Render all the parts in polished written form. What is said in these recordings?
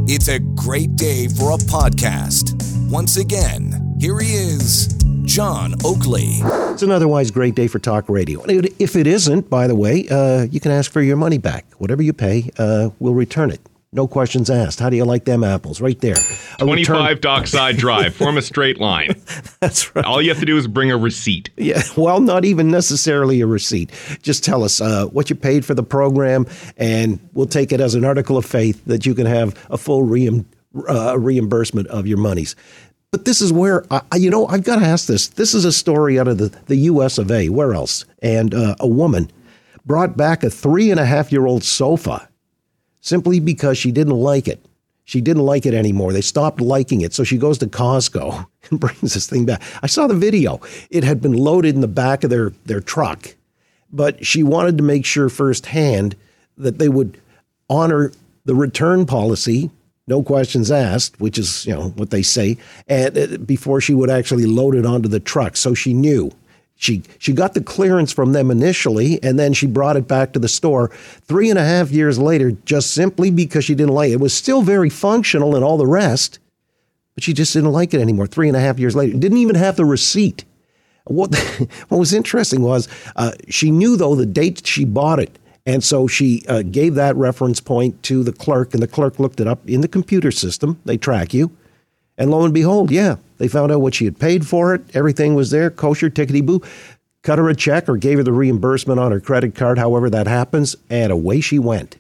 It's a great day for a podcast. Once again, here he is, John Oakley. It's an otherwise great day for talk radio. If it isn't, by the way, you can ask for your money back. Whatever you pay, we'll return it. No questions asked. How do you like them apples? Right there. 25 Dockside Drive. Form a straight line. That's right. All you have to do is bring a receipt. Yeah, well, not even necessarily a receipt. Just tell us what you paid for the program, and we'll take it as an article of faith that you can have a full reimbursement of your monies. But this is where, I've got to ask this. This is a story out of the U.S. of A. Where else? And a woman brought back a 3.5-year-old sofa simply because she didn't like it. She didn't like it anymore. They stopped liking it. So she goes to Costco and brings this thing back. I saw the video. It had been loaded in the back of their truck. But she wanted to make sure firsthand that they would honor the return policy, no questions asked, which is, what they say, and before she would actually load it onto the truck. So she knew. She got the clearance from them initially, and then she brought it back to the store 3.5 years later, just simply because she didn't like it. It was still very functional and all the rest, but she just didn't like it anymore 3.5 years later. Didn't even have the receipt. What was interesting was she knew, though, the date she bought it. And so she gave that reference point to the clerk, and the clerk looked it up in the computer system. They track you. And lo and behold, they found out what she had paid for it. Everything was there, kosher, tickety-boo. Cut her a check or gave her the reimbursement on her credit card, however that happens, and away she went.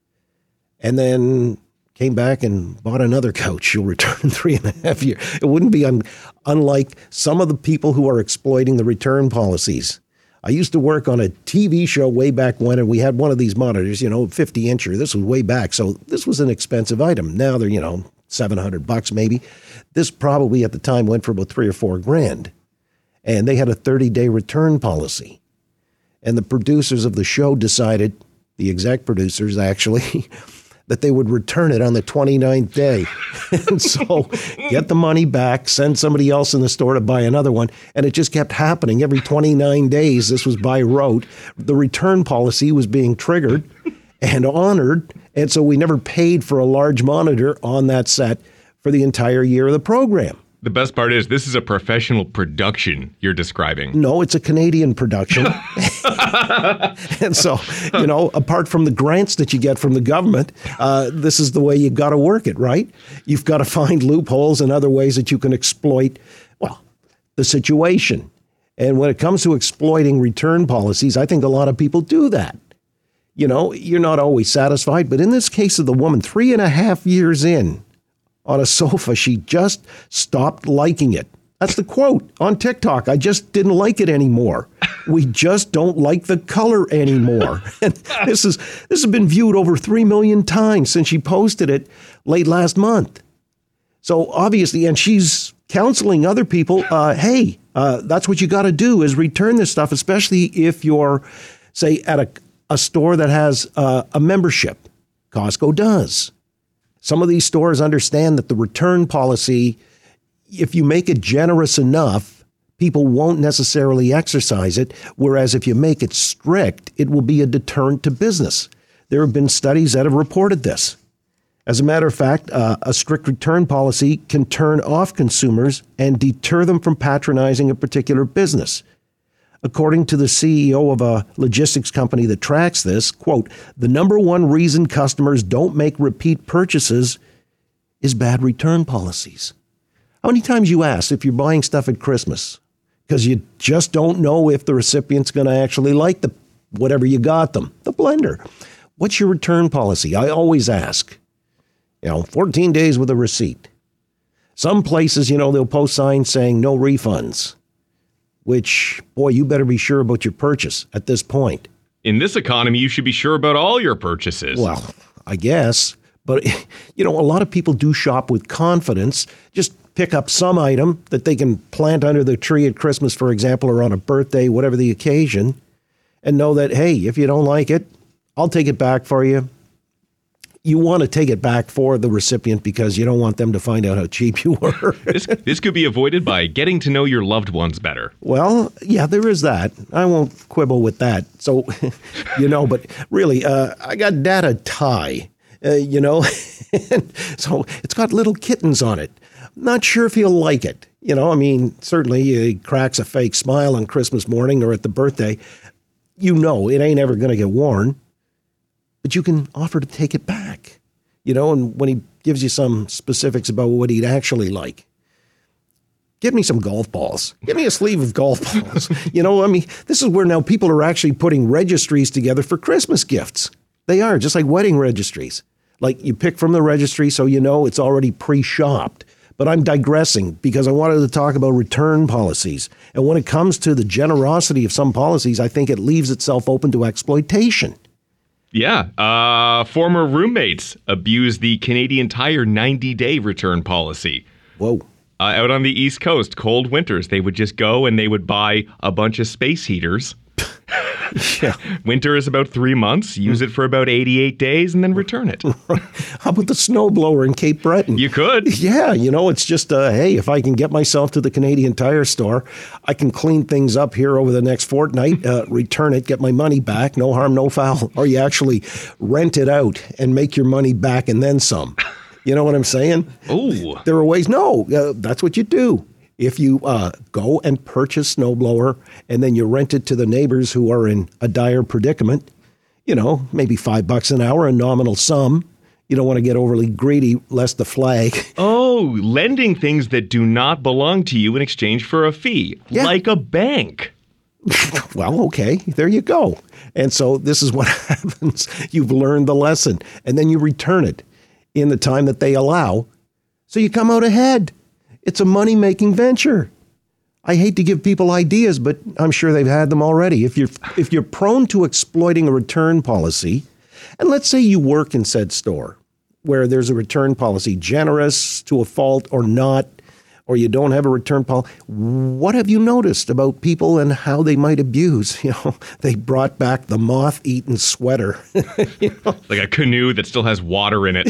And then came back and bought another couch. She'll return 3.5 years. It wouldn't be unlike some of the people who are exploiting the return policies. I used to work on a TV show way back when, and we had one of these monitors, 50-incher. This was way back, so this was an expensive item. Now they're, $700 maybe. This probably at the time went for about $3,000 or $4,000. And they had a 30-day return policy. And the producers of the show decided, the exec producers actually, that they would return it on the 29th day. And so get the money back, send somebody else in the store to buy another one. And it just kept happening. Every 29 days, this was by rote. The return policy was being triggered and honored. And so we never paid for a large monitor on that set for the entire year of the program. The best part is this is a professional production you're describing. No, it's a Canadian production. And so, apart from the grants that you get from the government, this is the way you got to work it, right? You've got to find loopholes and other ways that you can exploit, the situation. And when it comes to exploiting return policies, I think a lot of people do that. You're not always satisfied, but in this case of the woman, 3.5 years in on a sofa, she just stopped liking it. That's the quote on TikTok. I just didn't like it anymore. We just don't like the color anymore. And this has been viewed over 3 million times since she posted it late last month. So obviously, and she's counseling other people, that's what you got to do is return this stuff, especially if you're, say, at a store that has a membership. Costco does. Some of these stores understand that the return policy, if you make it generous enough, people won't necessarily exercise it, whereas if you make it strict, it will be a deterrent to business. There have been studies that have reported this. As a matter of fact, a strict return policy can turn off consumers and deter them from patronizing a particular business. According to the CEO of a logistics company that tracks this, quote, the number one reason customers don't make repeat purchases is bad return policies. How many times you ask if you're buying stuff at Christmas because you just don't know if the recipient's going to actually like whatever you got them, the blender. What's your return policy? I always ask. 14 days with a receipt. Some places, they'll post signs saying no refunds. Which, boy, you better be sure about your purchase at this point. In this economy, you should be sure about all your purchases. Well, I guess. But, a lot of people do shop with confidence. Just pick up some item that they can plant under the tree at Christmas, for example, or on a birthday, whatever the occasion, and know that, hey, if you don't like it, I'll take it back for you. You want to take it back for the recipient because you don't want them to find out how cheap you were. This could be avoided by getting to know your loved ones better. Well, yeah, there is that. I won't quibble with that. So, but really, I got Dad a tie, And so it's got little kittens on it. Not sure if he'll like it. You know, I mean, certainly he cracks a fake smile on Christmas morning or at the birthday. You know, it ain't ever going to get worn, but you can offer to take it back. You know, and when he gives you some specifics about what he'd actually like, give me some golf balls. Give me a sleeve of golf balls. You know, I mean, this is where now people are actually putting registries together for Christmas gifts. They are, just like wedding registries. Like you pick from the registry so you know it's already pre-shopped. But I'm digressing because I wanted to talk about return policies. And when it comes to the generosity of some policies, I think it leaves itself open to exploitation. Yeah. Former roommates abused the Canadian Tire 90-day return policy. Whoa. Out on the East Coast, cold winters, they would just go and they would buy a bunch of space heaters. Yeah. Winter is about 3 months. Use it for about 88 days and then return it. How about the snowblower in Cape Breton? You could. Yeah, you know, it's just, hey, if I can get myself to the Canadian Tire store, I can clean things up here over the next fortnight, return it, get my money back, no harm, no foul. Or you actually rent it out and make your money back and then some. You know what I'm saying? Oh. There are ways. No, that's what you do. If you go and purchase snowblower and then you rent it to the neighbors who are in a dire predicament, you know, maybe $5 an hour, a nominal sum. You don't want to get overly greedy, lest the flag. Oh, lending things that do not belong to you in exchange for a fee, like a bank. Well, okay, there you go. And so this is what happens. You've learned the lesson, and then you return it in the time that they allow. So you come out ahead. It's a money-making venture. I hate to give people ideas, but I'm sure they've had them already. If you're prone to exploiting a return policy, and let's say you work in said store where there's a return policy, generous to a fault or not, or you don't have a return policy, what have you noticed about people and how they might abuse? You know, they brought back the moth-eaten sweater. You know? Like a canoe that still has water in it.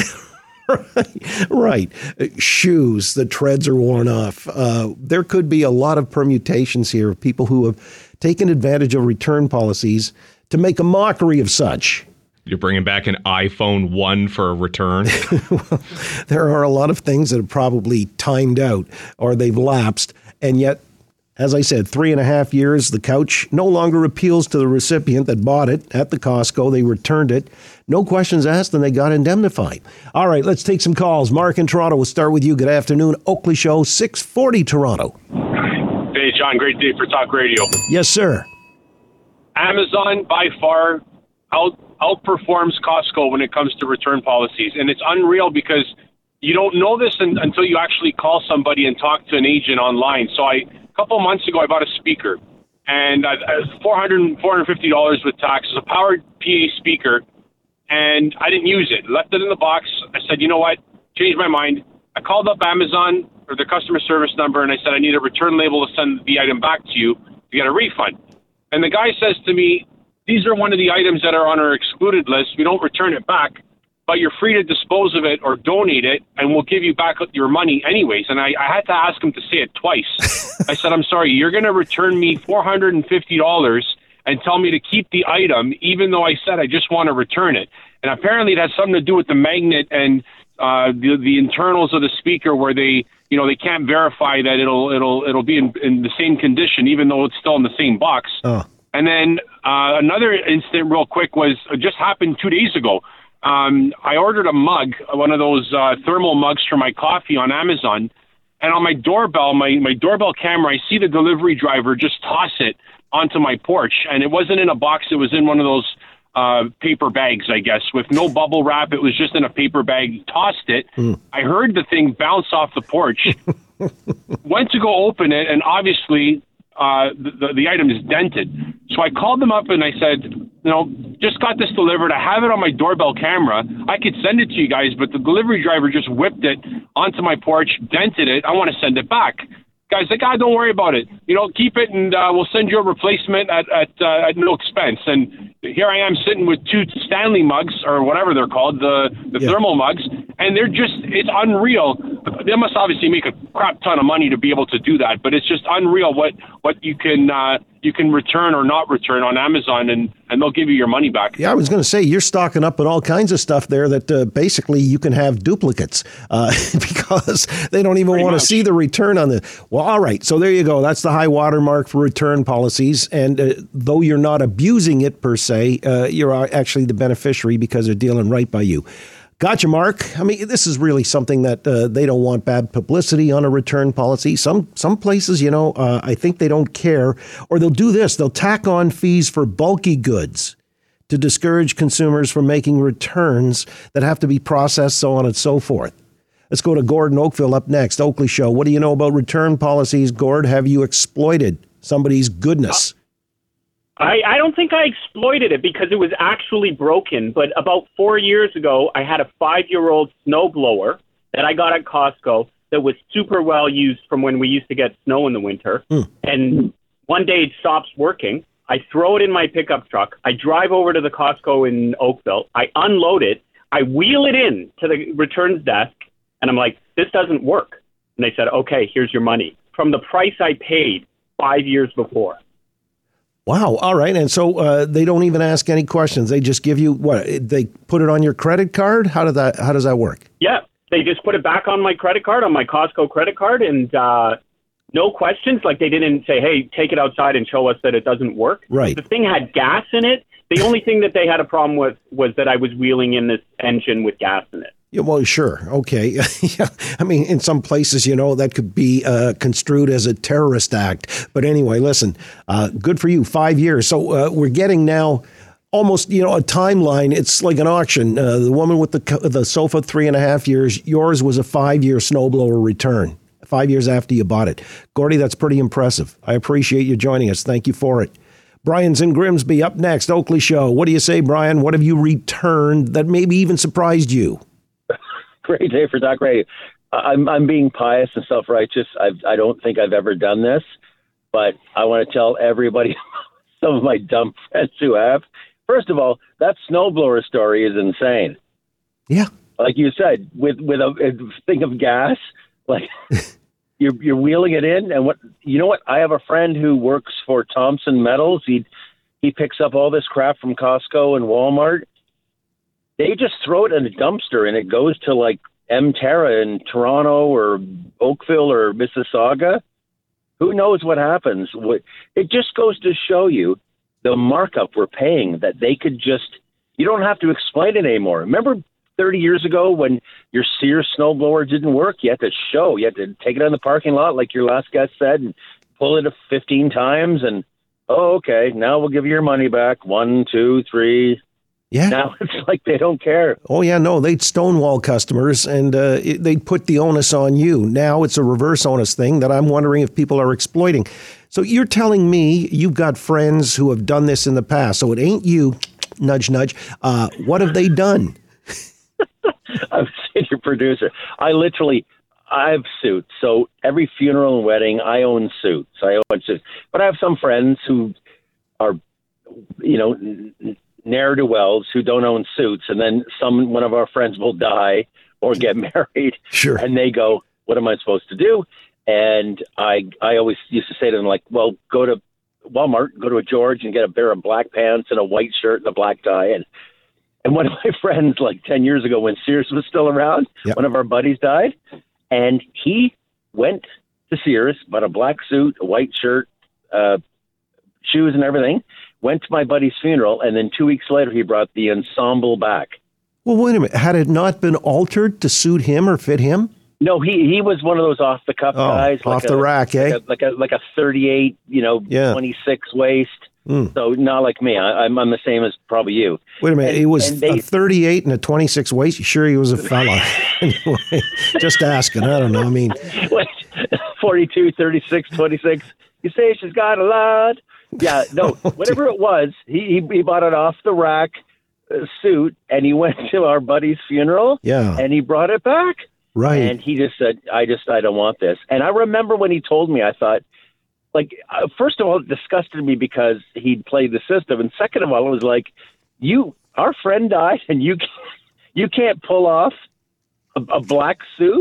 Right. Shoes, the treads are worn off. There could be a lot of permutations here of people who have taken advantage of return policies to make a mockery of such. You're bringing back an iPhone 1 for a return? Well, there are a lot of things that have probably timed out or they've lapsed. And yet, as I said, 3.5 years, the couch no longer appeals to the recipient that bought it at the Costco. They returned it. No questions asked, and they got indemnified. All right, let's take some calls. Mark in Toronto, we'll start with you. Good afternoon. Oakley Show, 640 Toronto. Hey, John, great day for talk radio. Yes, sir. Amazon, by far, outperforms Costco when it comes to return policies. And it's unreal because you don't know this until you actually call somebody and talk to an agent online. So a couple months ago, I bought a speaker, and $450 with tax. It's a powered PA speaker, and I didn't use it. Left it in the box. I said, you know what? Changed my mind. I called up Amazon or the customer service number, and I said, I need a return label to send the item back to you to get a refund. And the guy says to me, these are one of the items that are on our excluded list. We don't return it back, but you're free to dispose of it or donate it, and we'll give you back your money anyways. And I had to ask him to say it twice. I said, I'm sorry, you're going to return me $450 and tell me to keep the item, even though I said I just want to return it. And apparently it has something to do with the magnet and the internals of the speaker where they can't verify that it'll be in the same condition, even though it's still in the same box. Oh. And then another incident real quick was just happened 2 days ago. I ordered a mug, one of those thermal mugs for my coffee on Amazon. And on my doorbell, my doorbell camera, I see the delivery driver just toss it onto my porch. And it wasn't in a box. It was in one of those paper bags, I guess, with no bubble wrap. It was just in a paper bag. He tossed it. I heard the thing bounce off the porch. Went to go open it, and obviously the item is dented. So I called them up and I said, just got this delivered. I have it on my doorbell camera. I could send it to you guys, but the delivery driver just whipped it onto my porch, dented it. I want to send it back. Guys, like, don't worry about it. Keep it, and we'll send you a replacement at no expense. And here I am sitting with two Stanley mugs, or whatever they're called, the thermal mugs, and it's unreal they must obviously make a crap ton of money to be able to do that. But it's just unreal what you can return or not return on Amazon, and they'll give you your money back. Yeah, I was going to say, you're stocking up on all kinds of stuff there that basically you can have duplicates because they don't even want to see the return on the. Well, all right. So there you go. That's the high watermark for return policies. And though you're not abusing it per se, you're actually the beneficiary because they're dealing right by you. Gotcha, Mark. I mean, this is really something that they don't want bad publicity on a return policy. Some places, I think they don't care, or they'll do this. They'll tack on fees for bulky goods to discourage consumers from making returns that have to be processed, so on and so forth. Let's go to Gordon Oakville up next. Oakley Show. What do you know about return policies, Gord? Have you exploited somebody's goodness? I don't think I exploited it because it was actually broken. But about 4 years ago, I had a 5-year-old snowblower that I got at Costco that was super well used from when we used to get snow in the winter. And one day it stops working. I throw it in my pickup truck. I drive over to the Costco in Oakville. I unload it. I wheel it in to the returns desk. And I'm like, this doesn't work. And they said, okay, here's your money from the price I paid 5 years before. Wow. All right. And so they don't even ask any questions. They just give you what? They put it on your credit card? How does that work? Yeah. They just put it back on my credit card, on my Costco credit card, and no questions. Like, they didn't say, hey, take it outside and show us that it doesn't work. Right. The thing had gas in it. The only thing that they had a problem with was that I was wheeling in this engine with gas in it. Yeah, well, sure. Okay. Yeah. I mean, in some places, that could be construed as a terrorist act. But anyway, listen, good for you. 5 years. So we're getting now almost, a timeline. It's like an auction. The woman with the sofa, 3.5 years. Yours was a 5-year snowblower return, 5 years after you bought it. Gordy, that's pretty impressive. I appreciate you joining us. Thank you for it. Brian's in Grimsby up next. Oakley Show. What do you say, Brian? What have you returned that maybe even surprised you? Great day for Talk Radio. I'm being pious and self-righteous. I don't think I've ever done this, but I want to tell everybody, some of my dumb friends who have. First of all, that snowblower story is insane. Yeah, like you said, with a thing of gas, like you're wheeling it in, and what I have a friend who works for Thompson Metals. He picks up all this crap from Costco and Walmart. They just throw it in a dumpster, and it goes to like Terra in Toronto or Oakville or Mississauga. Who knows what happens? It just goes to show you the markup we're paying, that they could just, you don't have to explain it anymore. Remember 30 years ago when your Sears snowblower didn't work? You had to show, you had to take it on the parking lot, like your last guest said, and pull it 15 times. And, oh, okay, now we'll give you your money back. 1, 2, 3. Yeah. Now it's like they don't care. Oh, yeah, no, they'd stonewall customers, and they'd put the onus on you. Now it's a reverse onus thing that I'm wondering if people are exploiting. So you're telling me you've got friends who have done this in the past. So it ain't you, nudge, nudge. What have they done? I'm senior producer. I have suits. So every funeral and wedding, I own suits. But I have some friends who are, ne'er-do-wells who don't own suits, and then one of our friends will die or get married, sure, and they go, what am I supposed to do? And I always used to say to them, like, well, go to Walmart, go to a George and get a pair of black pants and a white shirt and a black tie. And one of my friends, like 10 years ago when Sears was still around, yep, one of our buddies died, and he went to Sears, bought a black suit, a white shirt, shoes and everything, went to my buddy's funeral, and then 2 weeks later, he brought the ensemble back. Well, wait a minute. Had it not been altered to suit him or fit him? No, he was one of those off-the-cuff guys. Off the rack, eh? Like a 38, 26 waist. So not like me. I'm the same as probably you. Wait a minute. He was a 38 and a 26 waist? You sure he was a fella? Anyway, just asking. I don't know. I mean... 42, 36, 26. You say she's got a lot. Yeah, no, whatever it was, he bought an off-the-rack suit, and he went to our buddy's funeral, and he brought it back. Right. And he just said, I don't want this. And I remember when he told me, I thought, like, first of all, it disgusted me because he'd played the system. And second of all, it was like, our friend died, and you can't pull off a black suit?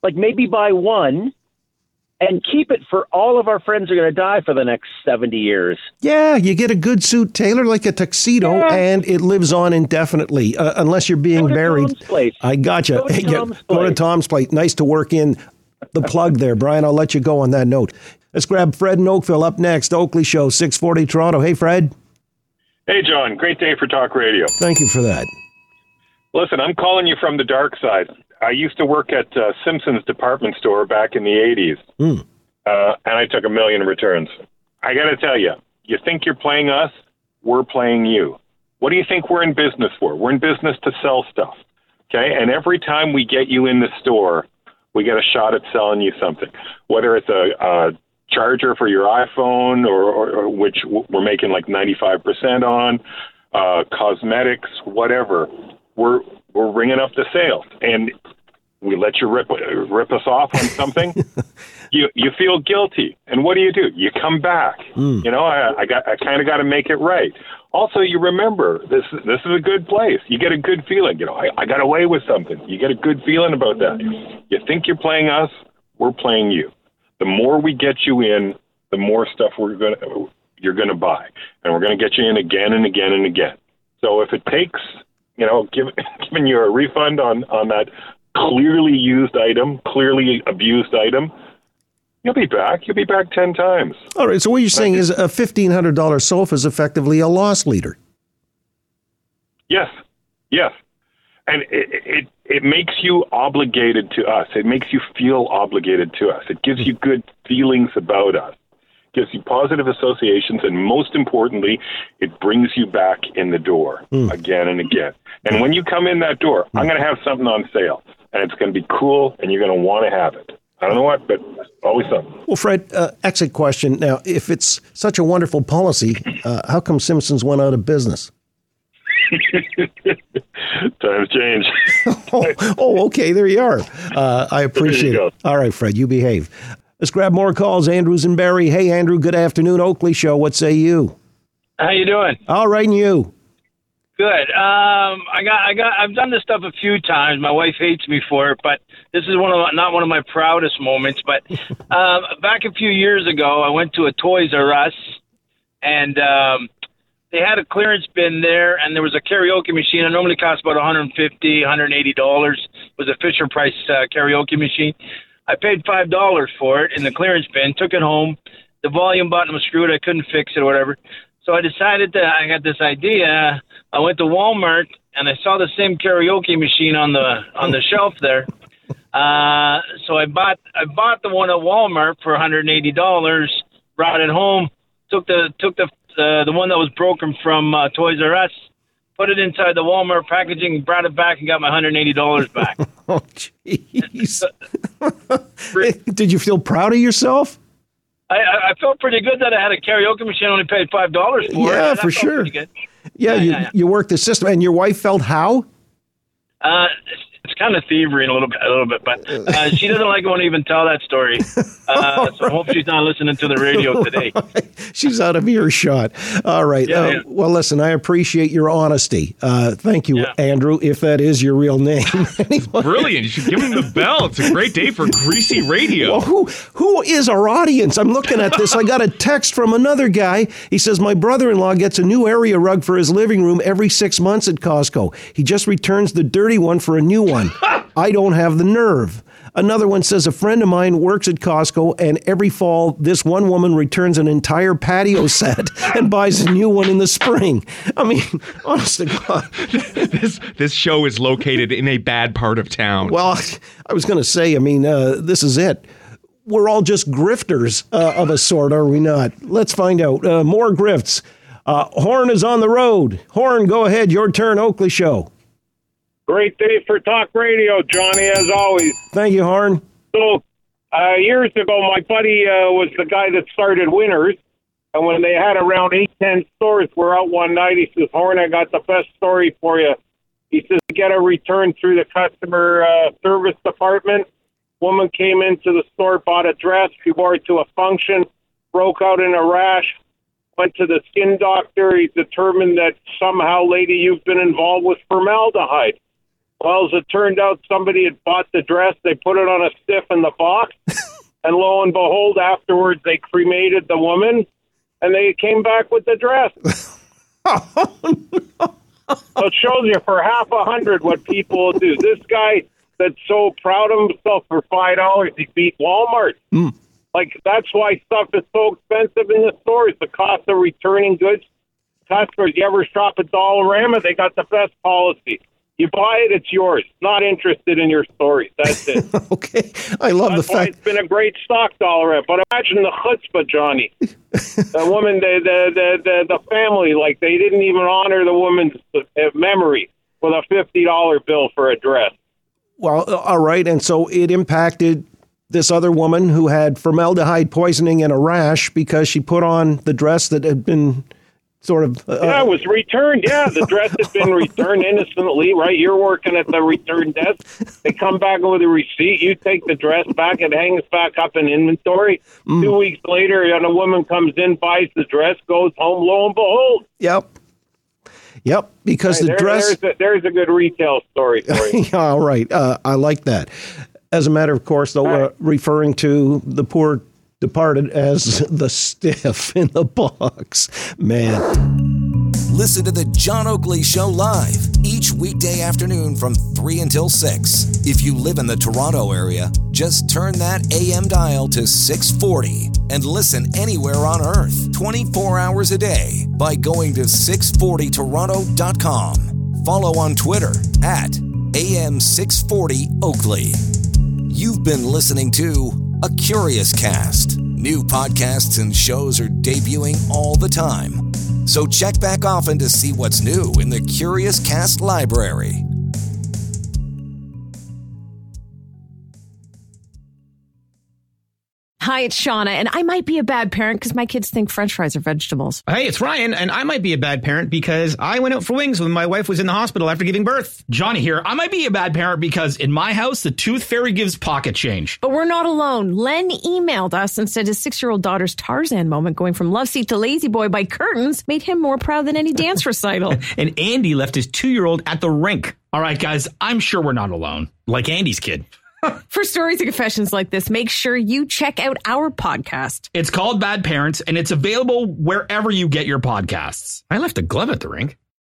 Like maybe buy one and keep it for all of our friends are going to die for the next 70 years. Yeah, you get a good suit tailored like a tuxedo, and it lives on indefinitely, unless you're being buried. Tom's place. I gotcha. Go to Tom's place. Nice to work in the plug there, Brian. I'll let you go on that note. Let's grab Fred in Oakville up next. Oakley Show, 640 Toronto. Hey, Fred. Hey, John. Great day for talk radio. Thank you for that. Listen, I'm calling you from the dark side. I used to work at Simpson's department store back in the 80s, and I took 1 million returns. I got to tell you, you think you're playing us? We're playing you. What do you think we're in business for? We're in business to sell stuff, okay? And every time we get you in the store, we get a shot at selling you something, whether it's a charger for your iPhone or which we're making like 95% on, cosmetics, whatever. We're ringing up the sales, and we let you rip us off on something. You feel guilty, and what do? You come back. You know, I kind of got to make it right. Also, you remember this is a good place. You get a good feeling. You know, I got away with something. You get a good feeling about that. You think you're playing us? We're playing you. The more we get you in, the more stuff you're gonna buy, and we're gonna get you in again and again and again. So if it takes, you know, giving you a refund on that clearly used item, clearly abused item, you'll be back. You'll be back 10 times. All right. So what you're saying is a $1,500 sofa is effectively a loss leader. Yes. And it makes you obligated to us. It makes you feel obligated to us. It gives you good feelings about us. It gives you positive associations, and most importantly, it brings you back in the door again and again. And when you come in that door, I'm going to have something on sale, and it's going to be cool, and you're going to want to have it. I don't know what, but always something. Well, Fred, exit question. Now, if it's such a wonderful policy, how come Simpsons went out of business? Times change. Okay. There you are. I appreciate it. All right, Fred, you behave. Let's grab more calls. Andrew's in Barrie. Hey, Andrew, good afternoon. Oakley Show. What say you? How you doing? All right, and you? Good. I've done this stuff a few times. My wife hates me for it, but this is not one of my proudest moments. But back a few years ago, I went to a Toys R Us, and they had a clearance bin there, and there was a karaoke machine. It normally costs about $150, $180. It was a Fisher Price karaoke machine. I paid $5 for it in the clearance bin, took it home. The volume button was screwed. I couldn't fix it or whatever. So I decided that I got this idea. I went to Walmart, and I saw the same karaoke machine on the shelf there. So I bought the one at Walmart for $180, brought it home, took the one that was broken from Toys R Us, put it inside the Walmart packaging, brought it back, and got my $180 back. Oh, jeez. Did you feel proud of yourself? I felt pretty good that I had a karaoke machine. I only paid $5 for it. Yeah, for sure. Yeah, you worked the system. And your wife felt how? It's kind of thievery a little bit, but she doesn't like it when I even tell that story. So I hope she's not listening to the radio today. She's out of earshot. All right. Yeah. Well, listen, I appreciate your honesty. Thank you, Andrew, if that is your real name. Anyway. Brilliant. You should give him the bell. It's a great day for greasy radio. Well, who is our audience? I'm looking at this. I got a text from another guy. He says, my brother-in-law gets a new area rug for his living room every 6 months at Costco. He just returns the dirty one for a new one. I don't have the nerve. Another one says, a friend of mine works at Costco, and every fall, this one woman returns an entire patio set and buys a new one in the spring. I mean, honest to God. This show is located in a bad part of town. Well, I was going to say, this is it. We're all just grifters of a sort, are we not? Let's find out. More grifts. Horn is on the road. Horn, go ahead. Your turn, Oakley Show. Great day for talk radio, Johnny, as always. Thank you, Horn. So, years ago, my buddy was the guy that started Winners, and when they had around 8-10 stores, we're out one night. He says, Horn, I got the best story for you. He says, get a return through the customer service department. Woman came into the store, bought a dress. She wore it to a function, broke out in a rash, went to the skin doctor. He determined that somehow, lady, you've been involved with formaldehyde. Well, as it turned out, somebody had bought the dress. They put it on a stiff in the box. And lo and behold, afterwards, they cremated the woman. And they came back with the dress. Oh, no. So it shows you for $100 what people will do. This guy that's so proud of himself for $5, he beat Walmart. Like, that's why stuff is so expensive in the stores. The cost of returning goods. Customers, you ever shop at Dollarama? They got the best policy. You buy it, it's yours. Not interested in your stories. That's it. Okay. I love That's the why fact. it's been a great stock, Dollarama. But imagine the chutzpah, Johnny. The woman, the family, like they didn't even honor the woman's memory with a $50 bill for a dress. Well, all right. And so it impacted this other woman who had formaldehyde poisoning and a rash because she put on the dress that had been sort of... yeah, it was returned. Yeah, the dress had been returned innocently, right? You're working at the return desk. They come back with a receipt. You take the dress back. It hangs back up in inventory. 2 weeks later, and a woman comes in, buys the dress, goes home, lo and behold. Yep, because the dress... There's a good retail story for you. Yeah, all right. I like that. As a matter of course, though, referring to the poor departed as the stiff in the box. Man. Listen to the John Oakley Show live each weekday afternoon from 3 until 6. If you live in the Toronto area, just turn that AM dial to 640 and listen anywhere on earth 24 hours a day by going to 640toronto.com. Follow on Twitter at AM640Oakley. You've been listening to A Curious Cast. New podcasts and shows are debuting all the time. So check back often to see what's new in the Curious Cast library. Hi, it's Shauna, and I might be a bad parent because my kids think French fries are vegetables. Hey, it's Ryan, and I might be a bad parent because I went out for wings when my wife was in the hospital after giving birth. Johnny here. I might be a bad parent because in my house, the tooth fairy gives pocket change. But we're not alone. Len emailed us and said his 6-year-old daughter's Tarzan moment going from love seat to lazy boy by curtains made him more proud than any dance recital. And Andy left his 2-year-old at the rink. All right, guys, I'm sure we're not alone. Like Andy's kid. For stories and confessions like this, make sure you check out our podcast. It's called Bad Parents, and it's available wherever you get your podcasts. I left a glove at the rink.